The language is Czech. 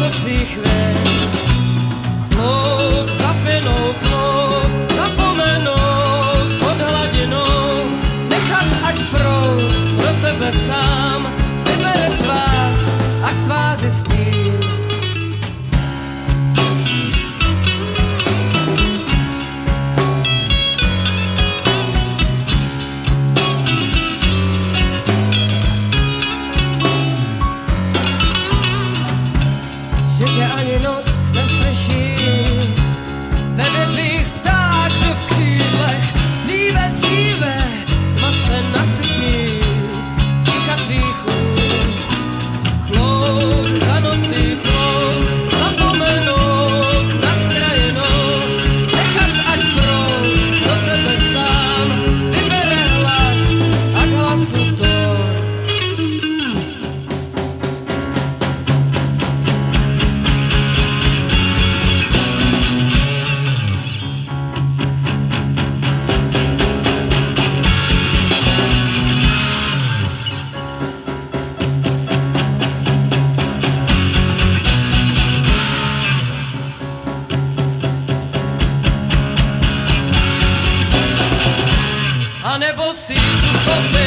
nocích ven. Plout, zapinout plout, zapomenout pod hladinou, nechat ať proud pro tebe sám vybere tvář a k tváři stín. Že tě ani noc neslyší, ve větvích pták v křídlech, dříve, tma se nasytí z ticha tvých úst. Plout za nocí, plout, zapomenout nad krajinou, nechat ať proud pro tebe sám vybere hlas a k hlasu tór. A nebo si tu chopil